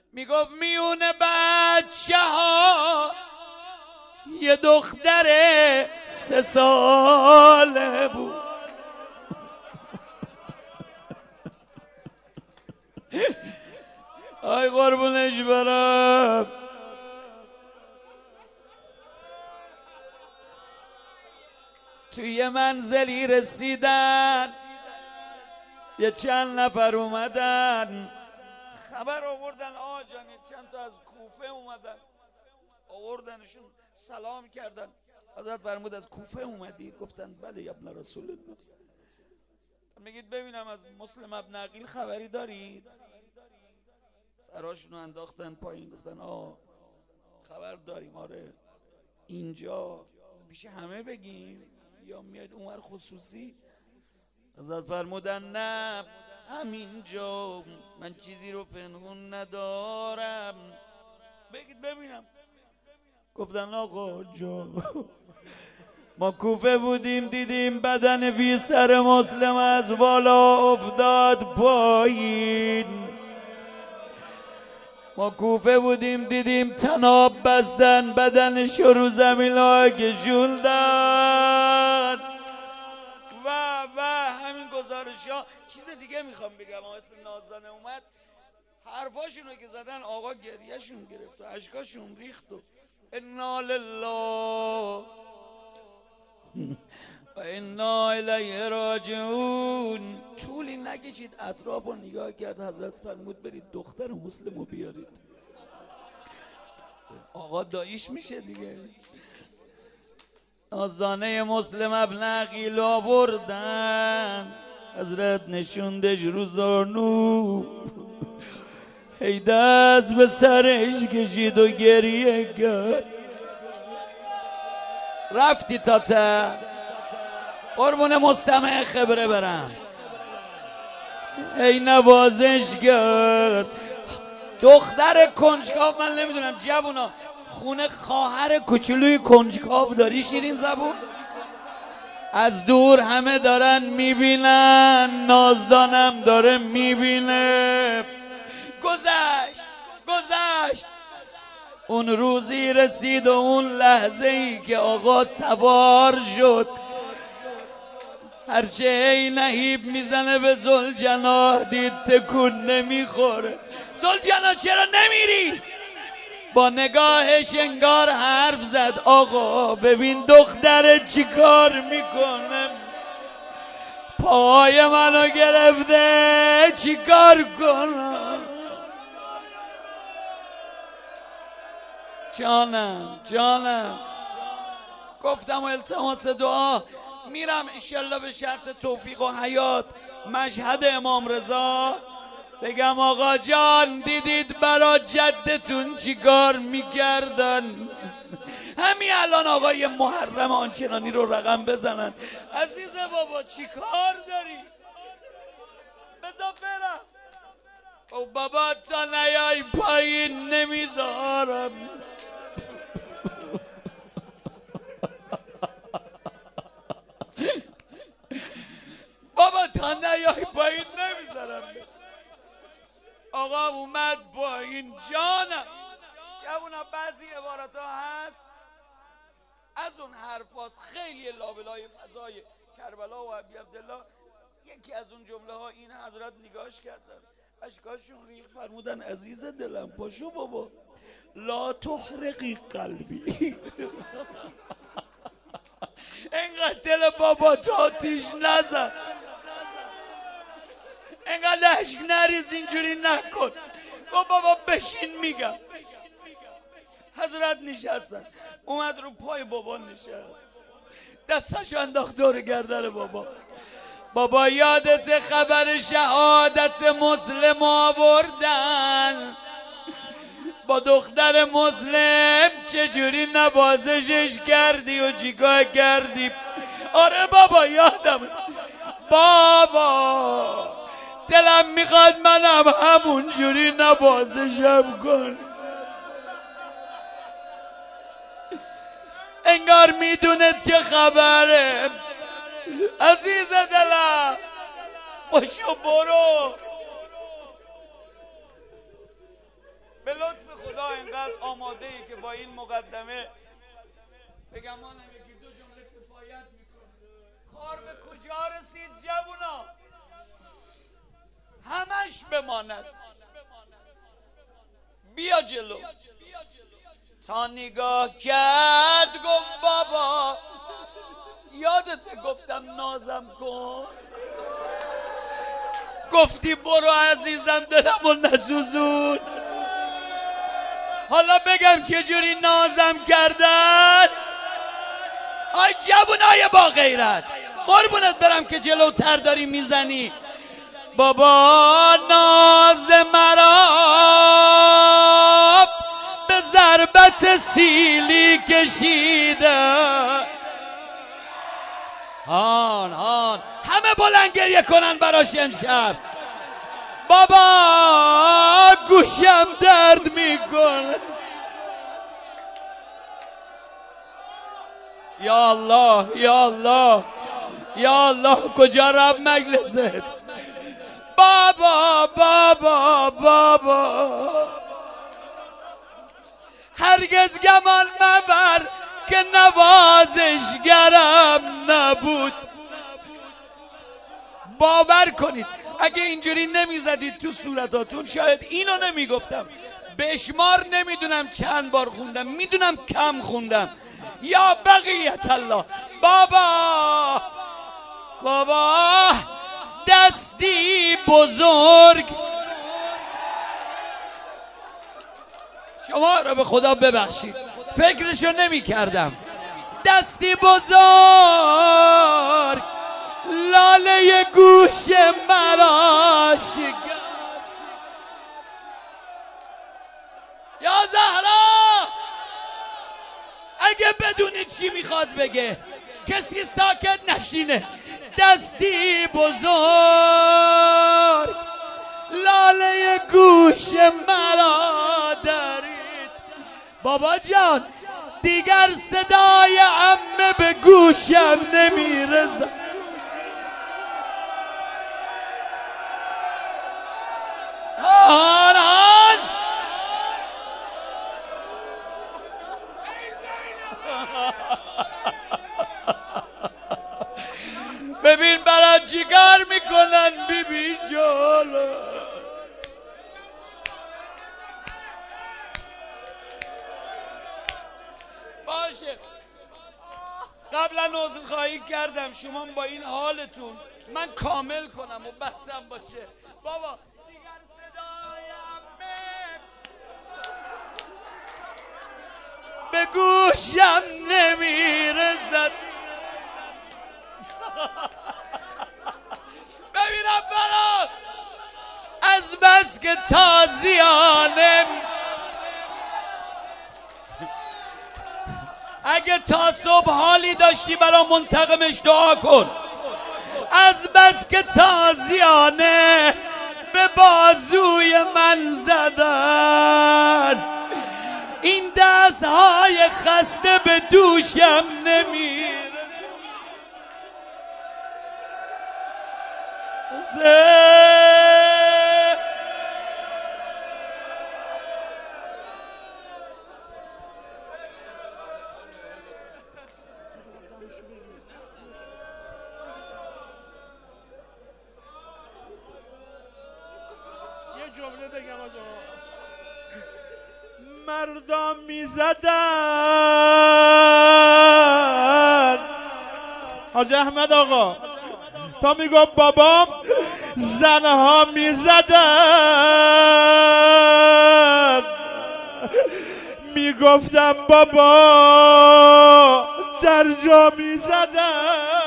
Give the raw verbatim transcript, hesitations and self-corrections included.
میگفت میونه بچه ها یه دختر سه ساله بود. آی قربونش برم. توی یه منزلی رسیدن، یه چند نفر اومدن خبر آوردن آقا جان چند تا از کوفه اومدن، آوردنشون سلام کردن. حضرت فرمود از کوفه اومدید؟ گفتن بله یا ابن رسول الله. میگید ببینم از مسلم ابن عقیل خبری دارید؟ سراشونو انداختن پایین، گفتن آه خبر داریم. آره اینجا پیش همه بگیم یا میاد اونور خصوصی؟ حضرت فرمودن نه همینجا، من چیزی رو پنهون ندارم، بگید ببینم. گفتن آقا جا ما کوفه بودیم دیدیم بدن بی سر مسلم از بالا افتاد پایین. ما کوفه بودیم دیدیم تناب بستن بدنش رو زمین ها کشوندن و و همین گزارش ها. چیز دیگه میخوام بگم، اسم نازدانه اومد حرفاشونو که زدن آقا گریهشون گرفت و اشکاشون ریخت و انا لله و انا الیه راجعون. طولی نکشید اطراف رو نگاه کرد، حضرت فرمود برید دختر مسلم رو بیارید. آقا داییش میشه دیگه. نازدانه مسلم ابن عقیل آوردن، حضرت نشوندش رو زانو، هی دست به سرش کشید و گریه کرد. رفتی تا ته قربون مستمع خبره برم، ای نوازش کرد. دختر کنجکاو، من نمیدونم جوونا خونه خواهر کوچولوی کنجکاو داری شیرین زبون؟ از دور همه دارن میبینن، نازدانم داره میبینه. گذشت گذشت اون روزی رسید و اون لحظه ای که آقا سوار شد، هرچه ای نهیب میزنه به ذوالجناح دید تکون نمیخوره. ذوالجناح چرا نمیری؟ با نگاهش انگار حرف زد آقا ببین دختر چی کار میکنه، پای منو گرفته چی کار کنم؟ جانم جانم. گفتم و التماس دعا میرم انشالله به شرط توفیق و حیات مشهد امام رضا بگم آقا جان دیدید برا جدتون چیکار میکردن؟ همین الان آقای محرم آنچنانی رو رقم بزنن. عزیز بابا چیکار داری؟ بذار برم. او بابا تا نیای پایین نمیذارم. بابا تا نیای پایین نمیذارم. آقا اومد پایین. جانم جوونا بعضی عبارت ها هست از اون حرفاست خیلی لابلای فضای کربلا و ابی عبدالله. یکی از اون جمله ها این حضرت نگاهش کردن اشکاشون ریخ، فرمودن عزیز دلم پاشو بابا لا تحرقی قلبی. اینقدر دل بابا تو آتیش نزن، اینقدر اشک نریز، اینجوری نکن. گفت بابا بشین میگم. حضرت نشستن، اومد رو پای بابا نشست، دستاشو انداخت دور گردن بابا. بابا یادت خبر شهادت مسلم آوردن؟ با دختر مسلم چجوری نوازشش کردی و چیکار کردی؟ آره بابا یادم. بابا دلم میخواد منم همون جوری نوازشم کن. انگار میدونه چه خبره. عزیز دلم باشو برو. به خدا اینقدر آماده ای که با این مقدمه بگم مانم یکی دو جمله کفایت میکنه. کار به کجا رسید جوونا؟ همش بماند. بیا جلو. تا نگاه کرد گفت بابا یادت گفتم نازم کن؟ گفتی برو عزیزم دلمو نسوزون. حالا بگم چجوری نازم کردن؟ آی جوونای با غیرت، قربونت برم که جلوتر داری میزنی. بابا ناز مرا به ضربت سیلی کشیده. هان هان همه بلند گریه کنن براش امشب. بابا گوشم درد میکنه. یا الله یا الله یا الله کجا رفت مجلست؟ بابا بابا بابا هرگز گمان مبر که نوازشگرم نبود. باور کنید اگه اینجوری نمیزدید تو صورتاتون شاید اینو نمیگفتم. بشمار نمیدونم چند بار خوندم، میدونم کم خوندم. یا بقیت الله. بابا بابا دستی بزرگ. شما رو به خدا ببخشید فکرشو نمی کردم. دستی بزرگ لاله گوش مرا شکست. یا زهرا اگه بدونید چی میخواد بگه کسی ساکت نشینه. دستی بزرگ لاله گوش مرا دارید. بابا جان دیگر صدای عمه به گوشم نمیرسه. هان هان ببین برای چیکار میکنن بیبی جلو. باشه قبلا عذرخواهی کردم شما با این حالتون من کامل کنم و بسم باشه. بابا دیگر صدایم به گوشم نمیرسد. ببینم برات از بس که تازیانم اگه تا صبح حالی داشتی برا منتقمش دعا کن. از بس که تازیانه به بازوی من زدن این دست های خسته به دوشم نمیره. یه جمله بگم آقا. مردم میزدن حاج احمد آقا تا میگفت بابام زنها میزدن میگفتم بابا در جا میزدن.